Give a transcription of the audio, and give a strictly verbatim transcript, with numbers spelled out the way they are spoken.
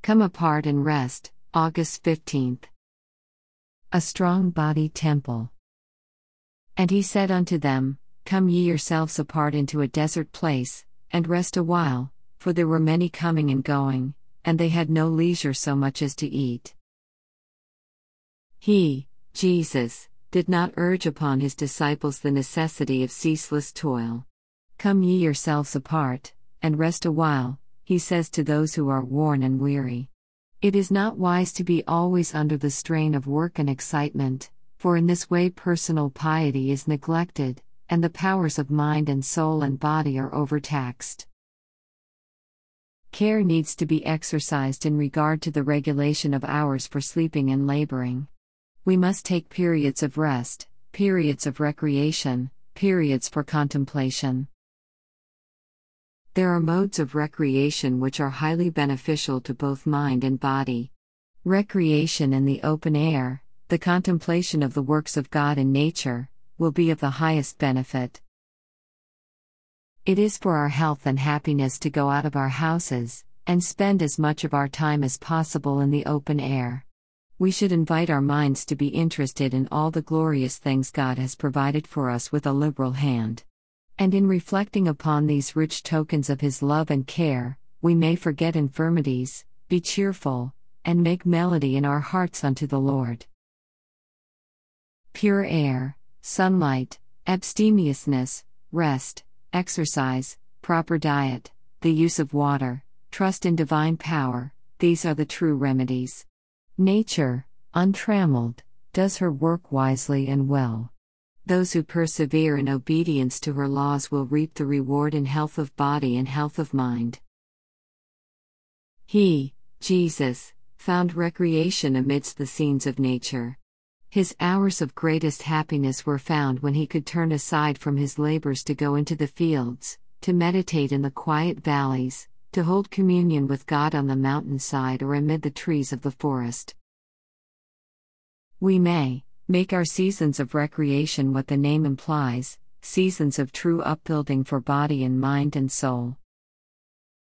Come apart and rest, August fifteenth. A strong body temple. And he said unto them, Come ye yourselves apart into a desert place, and rest a while, for there were many coming and going, and they had no leisure so much as to eat. He, Jesus, did not urge upon his disciples the necessity of ceaseless toil. Come ye yourselves apart, and rest a while, he says to those who are worn and weary. It is not wise to be always under the strain of work and excitement, for in this way personal piety is neglected, and the powers of mind and soul and body are overtaxed. Care needs to be exercised in regard to the regulation of hours for sleeping and laboring. We must take periods of rest, periods of recreation, periods for contemplation. There are modes of recreation which are highly beneficial to both mind and body. Recreation in the open air, the contemplation of the works of God in nature, will be of the highest benefit. It is for our health and happiness to go out of our houses, and spend as much of our time as possible in the open air. We should invite our minds to be interested in all the glorious things God has provided for us with a liberal hand. And in reflecting upon these rich tokens of His love and care, we may forget infirmities, be cheerful, and make melody in our hearts unto the Lord. Pure air, sunlight, abstemiousness, rest, exercise, proper diet, the use of water, trust in divine power, these are the true remedies. Nature, untrammeled, does her work wisely and well. Those who persevere in obedience to her laws will reap the reward in health of body and health of mind. He, Jesus, found recreation amidst the scenes of nature. His hours of greatest happiness were found when he could turn aside from his labors to go into the fields, to meditate in the quiet valleys, to hold communion with God on the mountainside or amid the trees of the forest. We may make our seasons of recreation what the name implies, seasons of true upbuilding for body and mind and soul.